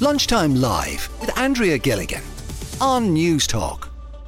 Lunchtime Live with Andrea Gilligan on News Talk.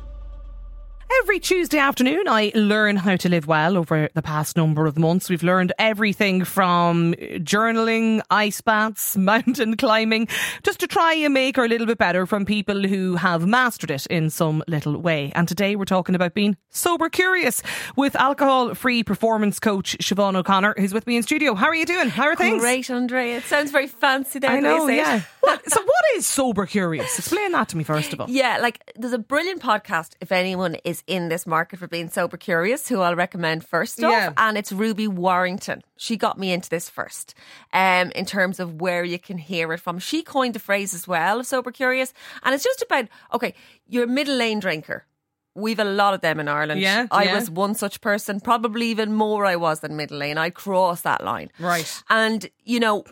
Every Tuesday afternoon, I learn how to live well. Over the past number of months, we've learned everything from journaling, ice baths, mountain climbing, just to try and make her a little bit better from people who have mastered it in some little way. And today we're talking about being sober curious with alcohol-free performance coach Siobhan O'Connor, who's with me in studio. How are you doing? How are things? Great, Andrea. It sounds very fancy there. I know, yeah. So what is sober curious? Explain that to me first of all. Yeah, like there's a brilliant podcast if anyone is in this market for being sober curious, who I'll recommend first off, and it's Ruby Warrington. She got me into this first, in terms of where you can hear it from. She coined the phrase as well of sober curious, and it's just about, okay, you're a middle lane drinker. We've a lot of them in Ireland. I was one such person, probably even more I was than middle lane. I crossed that line. Right. And, you know,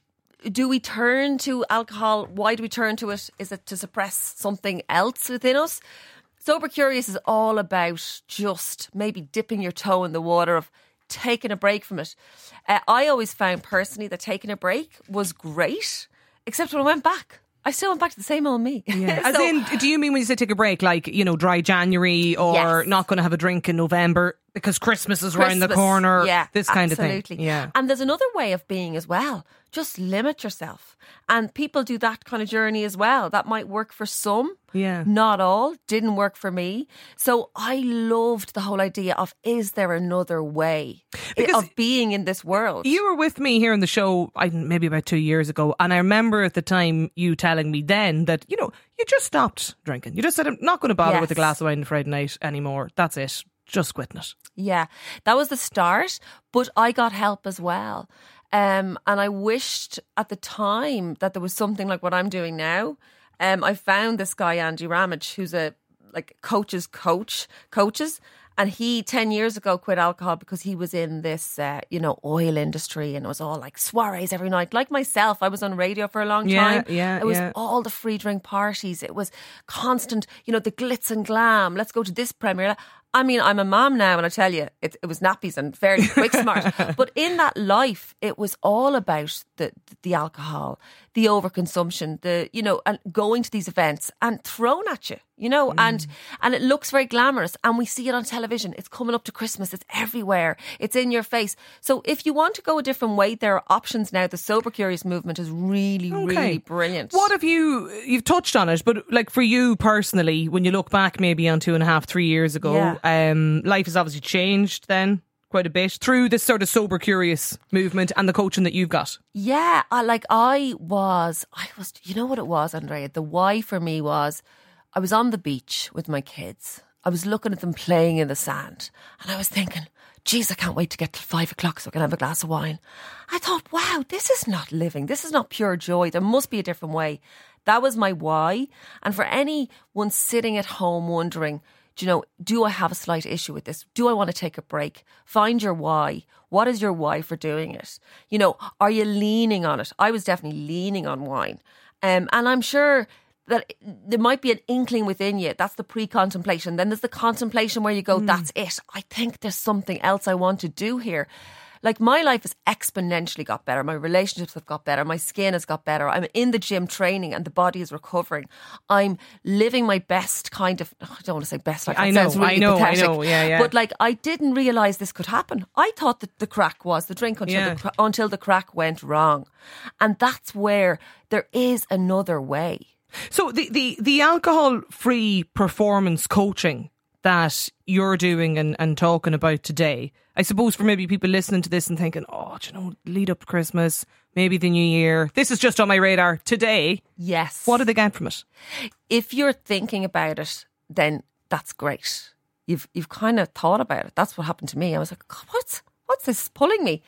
do we turn to alcohol? Why do we turn to it? Is it to suppress something else within us? Sober Curious is all about just maybe dipping your toe in the water of taking a break from it. I always found personally that taking a break was great, except when I went back. I still went back to the same old me. Yeah. As in, do you mean when you say take a break, like, you know, dry January or not going to have a drink in November because Christmas is around the corner? Yeah, this kind of absolutely. thing. Yeah. And there's another way of being as well. Just limit yourself. And people do that kind of journey as well. That might work for some. Yeah. Not all. Didn't work for me. So I loved the whole idea of, is there another way of being in this world? You were with me here on the show maybe about 2 years ago, and I remember at the time you telling me then that, you know, you just stopped drinking. You just said, I'm not going to bother with a glass of wine on Friday night anymore. That's it. Just quitting it. Yeah, that was the start, but I got help as well. And I wished at the time that there was something like what I'm doing now. I found this guy, Andy Ramage, who's a coaches, and he 10 years ago quit alcohol because he was in this, oil industry, and it was all like soirees every night. Like myself, I was on radio for a long time. It was all the free drink parties. It was constant, you know, the glitz and glam. Let's go to this premiere. I mean, I'm a mom now, and I tell you, it was nappies and fairly quick smart. But in that life, it was all about the alcohol, the overconsumption, and going to these events and thrown at you, you know, and it looks very glamorous, and we see it on television. It's coming up to Christmas. It's everywhere. It's in your face. So if you want to go a different way, there are options now. The Sober Curious movement is really, really brilliant. What have you've touched on it, but like for you personally, when you look back maybe on 2.5, 3 years ago, life has obviously changed then quite a bit through this sort of Sober Curious movement and the coaching that you've got. Yeah, I was, you know what it was, Andrea? The why for me was, I was on the beach with my kids. I was looking at them playing in the sand, and I was thinking, geez, I can't wait to get to 5 o'clock so I can have a glass of wine. I thought, wow, this is not living. This is not pure joy. There must be a different way. That was my why. And for anyone sitting at home wondering, do I have a slight issue with this? Do I want to take a break? Find your why. What is your why for doing it? You know, are you leaning on it? I was definitely leaning on wine. And I'm sure that there might be an inkling within you. That's the pre-contemplation. Then there's the contemplation where you go, that's it. I think there's something else I want to do here. Like, my life has exponentially got better. My relationships have got better. My skin has got better. I'm in the gym training and the body is recovering. I'm living my best kind of, I don't want to say best life. I know. Yeah. But like, I didn't realise this could happen. I thought that the crack was the drink until the crack went wrong. And that's where there is another way. So the alcohol-free performance coaching that you're doing and talking about today, I suppose for maybe people listening to this and thinking, lead up to Christmas, maybe the New Year, this is just on my radar today. Yes. What do they get from it? If you're thinking about it, then that's great. You've kind of thought about it. That's what happened to me. I was like, God, what's this pulling me?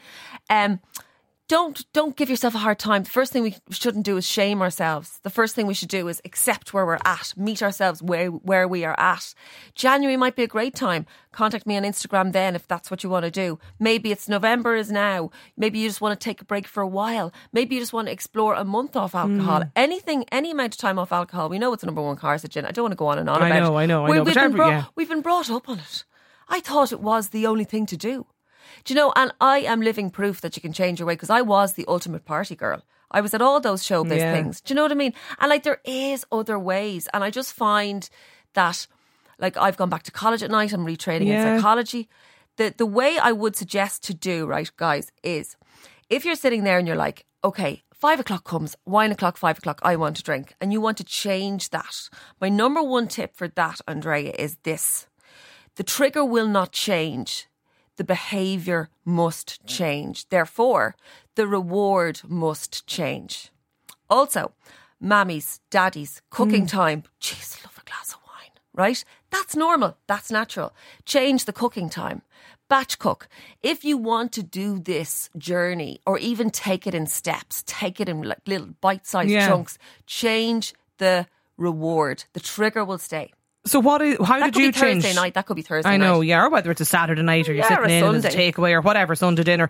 Don't give yourself a hard time. The first thing we shouldn't do is shame ourselves. The first thing we should do is accept where we're at, meet ourselves where we are at. January might be a great time. Contact me on Instagram then if that's what you want to do. Maybe it's November is now. Maybe you just want to take a break for a while. Maybe you just want to explore a month off alcohol. Anything, any amount of time off alcohol. We know it's the number one carcinogen. I don't want to go on and on about it. I know. We've been brought up on it. I thought it was the only thing to do. Do you know, and I am living proof that you can change your way, because I was the ultimate party girl. I was at all those showbiz Yeah. things. Do you know what I mean? And like, there is other ways. And I just find that, like, I've gone back to college at night. I'm retraining in psychology. The way I would suggest to do, right, guys, is if you're sitting there and you're like, okay, 5 o'clock comes, wine o'clock, 5 o'clock, I want to drink, and you want to change that. My number one tip for that, Andrea, is this. The trigger will not change. The behaviour must change. Therefore, the reward must change. Also, mammies, daddies, cooking time. Jeez, love a glass of wine, right? That's normal. That's natural. Change the cooking time. Batch cook. If you want to do this journey, or even take it in steps, take it in like little bite-sized chunks, change the reward. The trigger will stay. So how did you change? Thursday night. That could be Thursday night. I know, yeah, or whether it's a Saturday night or you're sitting in and it's a takeaway or whatever, Sunday dinner.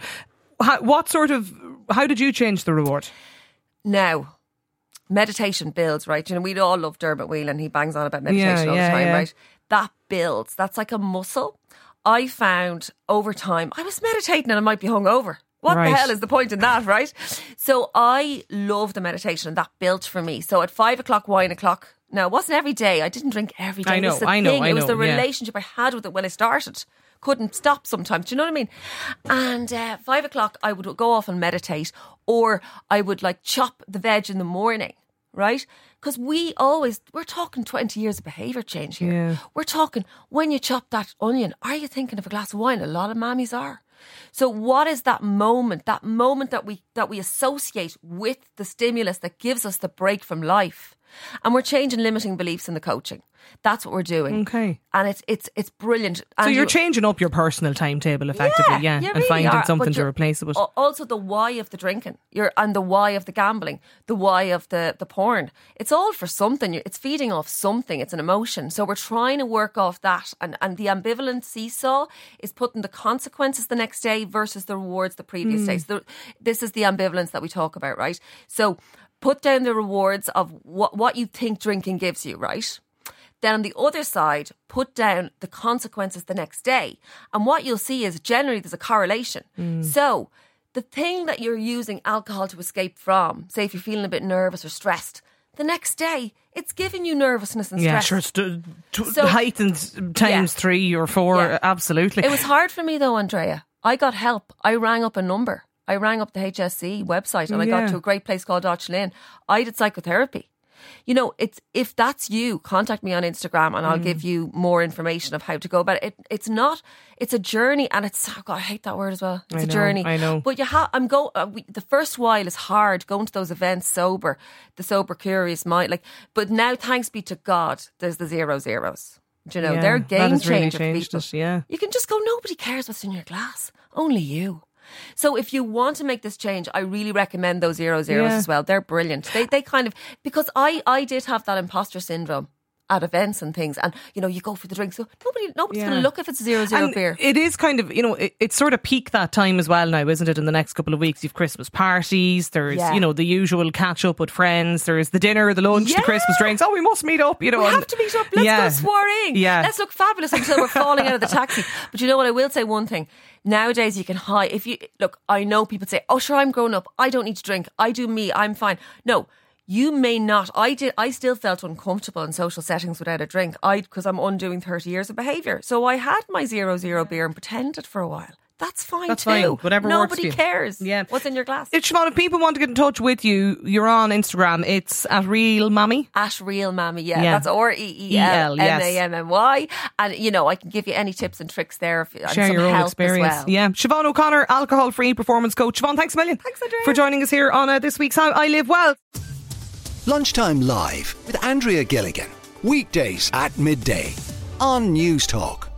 How did you change the reward? Now, meditation builds, right? You know, we'd all love Dermot Whelan. He bangs on about meditation all the time, right? That builds. That's like a muscle. I found over time, I was meditating and I might be hungover. What the hell is the point in that, right? So I love the meditation, and that built for me. So at 5 o'clock, wine o'clock. Now, it wasn't every day. I didn't drink every day. I know. It was the relationship I had with it when I started. Couldn't stop sometimes. Do you know what I mean? And 5 o'clock, I would go off and meditate, or I would like chop the veg in the morning, right? Because we're talking 20 years of behaviour change here. Yeah. We're talking, when you chop that onion, are you thinking of a glass of wine? A lot of mammies are. So what is that moment? That moment that we associate with the stimulus that gives us the break from life. And we're changing limiting beliefs in the coaching. That's what we're doing. Okay. And it's brilliant. So you're changing up your personal timetable effectively, and really finding something to replace it with. Also the why of the drinking, and the why of the gambling, the why of the porn. It's all for something. It's feeding off something. It's an emotion. So we're trying to work off that. And the ambivalent seesaw is putting the consequences the next day versus the rewards the previous day. So this is the ambivalence that we talk about, right? So put down the rewards of what you think drinking gives you, right? Then on the other side, put down the consequences the next day. And what you'll see is generally there's a correlation. So the thing that you're using alcohol to escape from, say if you're feeling a bit nervous or stressed, the next day it's giving you nervousness and stress. Yeah, sure. It's heightened times 3 or 4. Yeah. Absolutely. It was hard for me though, Andrea. I got help. I rang up a number. I rang up the HSC website and I got to a great place called Auchlin. I did psychotherapy. You know, if that's you, contact me on Instagram and I'll give you more information of how to go about it. It's a journey, and I hate that word as well. It's a journey. I know. But the first while is hard, going to those events sober, the sober curious mind. But now, thanks be to God, there's the 0-0s. Do you know, they're a game changer for people. You can just go, nobody cares what's in your glass. Only you. So if you want to make this change, I really recommend those 0-0s as well. They're brilliant. They kind of, because I did have that imposter syndrome at events and things, and you know, you go for the drink, so nobody's going to look if it's a 0-0 beer. It is kind of, you know, it's sort of peak that time as well now, isn't it? In the next couple of weeks, you've Christmas parties, there's you know, the usual catch up with friends, there's the dinner, the lunch, the Christmas drinks. Oh, we must meet up, you know. We have to meet up. Let's go soiree. Let's look fabulous until we're falling out of the taxi. But you know what? I will say one thing. Nowadays you can hide. If you look, I know people say, "Oh, sure, I'm grown up. I don't need to drink. I do me. I'm fine." No. You may not. I still felt uncomfortable in social settings without a drink. Because I'm undoing 30 years of behaviour. So I had my 0-0 beer and pretended for a while. That's fine too. Fine. Whatever works for you. Nobody cares. What's in your glass? Siobhan, if people want to get in touch with you, you're on Instagram. It's @RealMammy. @RealMammy, That's ReelMammy. And, you know, I can give you any tips and tricks there. Share your own experience. Well. Yeah. Siobhan O'Connor, alcohol-free performance coach. Siobhan, thanks a million. Thanks, Andrea. For joining us here on this week's How I Live Well. Lunchtime Live with Andrea Gilligan. Weekdays at midday on News Talk.